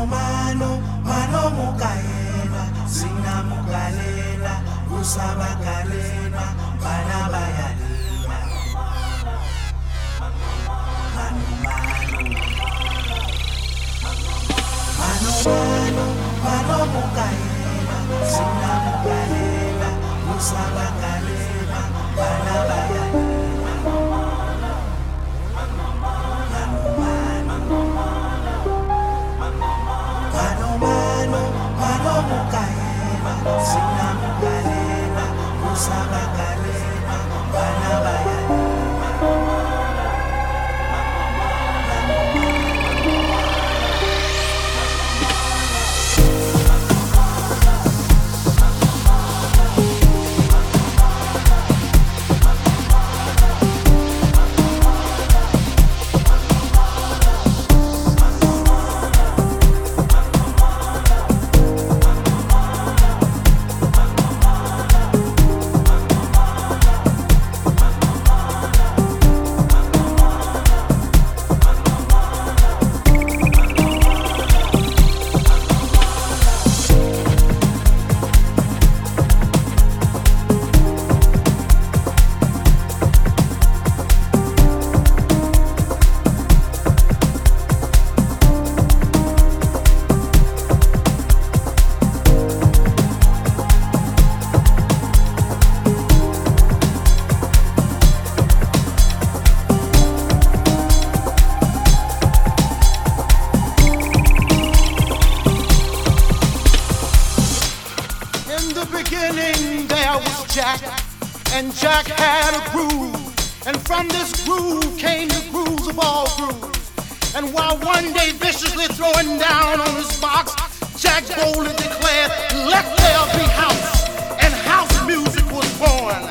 mano mano mukaela sinamukalela usabakalena bana bayalima mano mano mukaela sinamukalela usabakalena bana bayalima mano mukaela sinamukalela usabakalena bana bayalima And Jack had a groove, and from this groove came the grooves of all grooves. And while one day viciously throwing down on his box, Jack boldly declared, "Let there be house," and house music was born.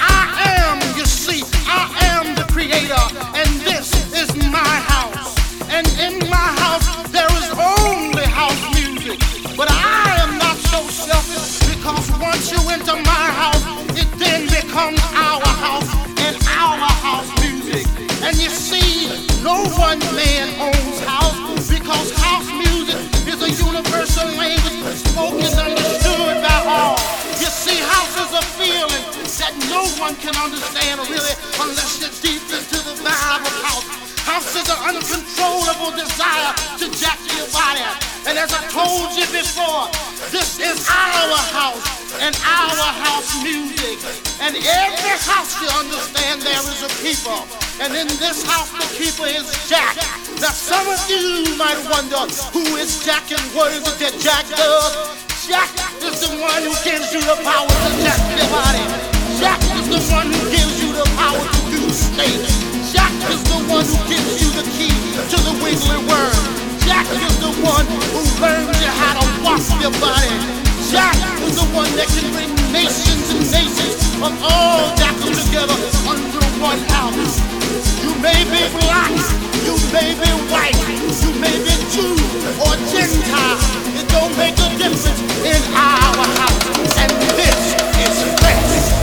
I am, you see, I am the creator, and this is my house. And in my house there is only house music. But I am not so selfish, because once you enter my house, it then becomes our house and our house music. And you see, no one man owns house, because house music is a universal language spoken and understood by all. You see, house is a feeling that no one can understand really unless you're deep into the vibe of house. House is an uncontrollable desire to jack your body. And as I told you before, this is our house and our house music. And every house, you understand, there is a keeper. And in this house, the keeper is Jack. Now some of you might wonder, who is Jack and what is it that Jack does? Jack is the one who gives you the power to jack your body. Jack is the one who gives you the power to do snakes. Jack is the one who gives you the key to the wiggly worm. Jack is the one who learns you how to wash your body. Jack is the one that can bring nations and nations of all jackals together under one house. You may be black, you may be white, you may be Jew or Gentile. It don't make a difference in our house. And this is fresh.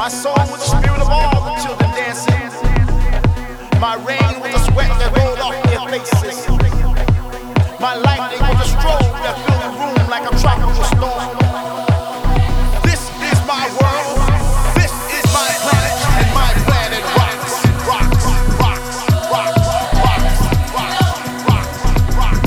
soul was the spirit of all the children dancing. My rain was the sweat that rolled off their faces. My lightning was a strobe that filled the room like a tropical storm. This is my world. This is my planet, and my planet rocks, rocks, rocks, rocks, rocks, rocks, rocks, rocks,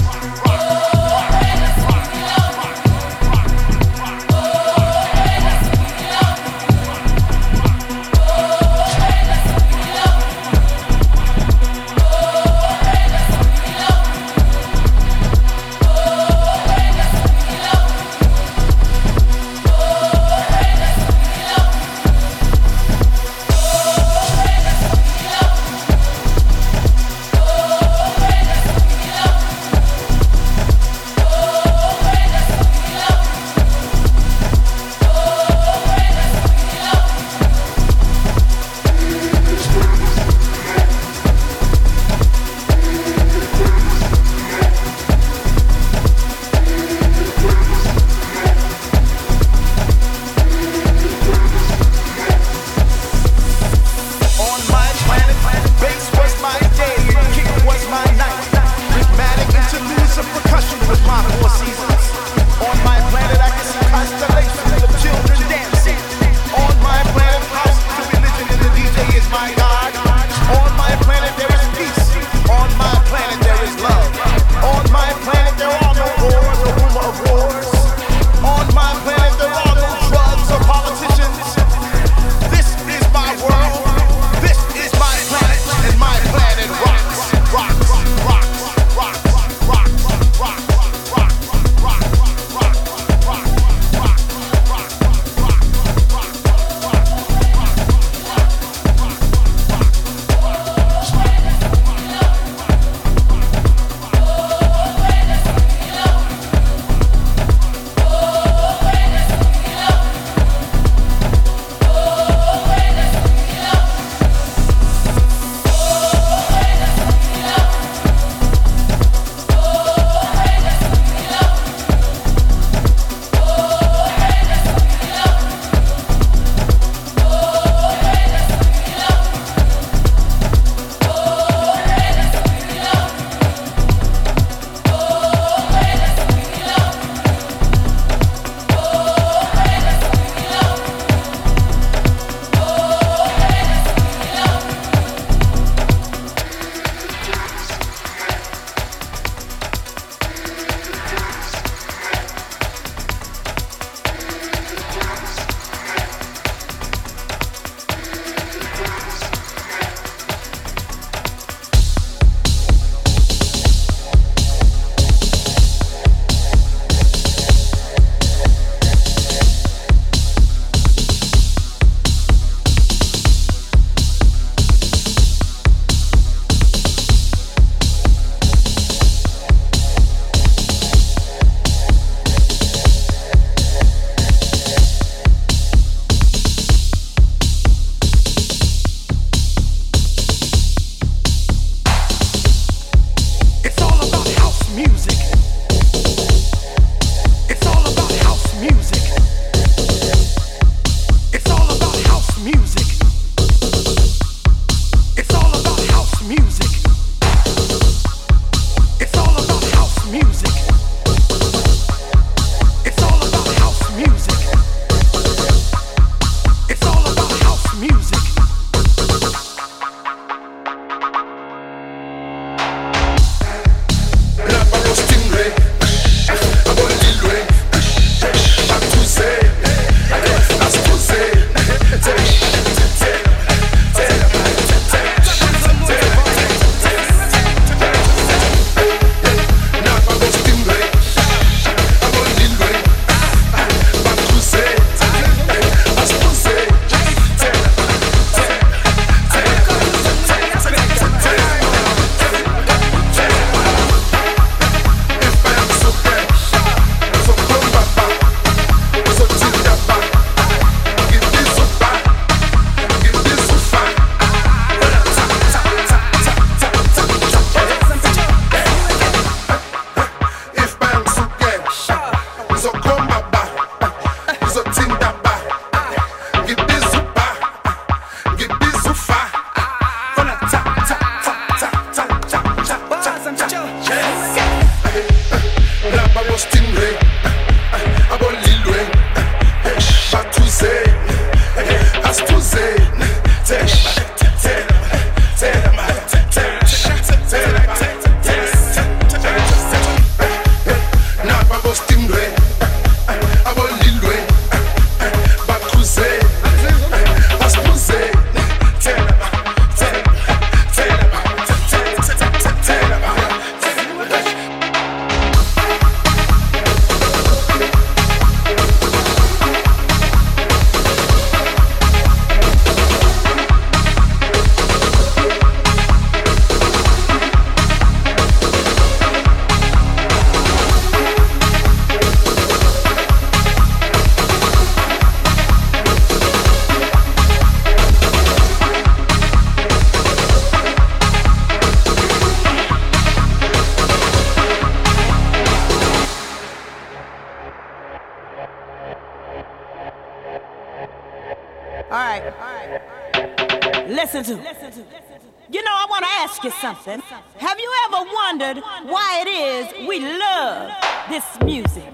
Listen to. You know, I want to ask you something. Have you ever wondered why it is we love this music?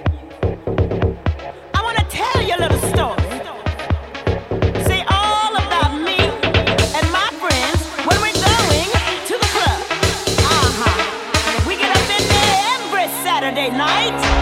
I want to tell you a little story. Say all about me and my friends when we're going to the club. We get up in there every Saturday night.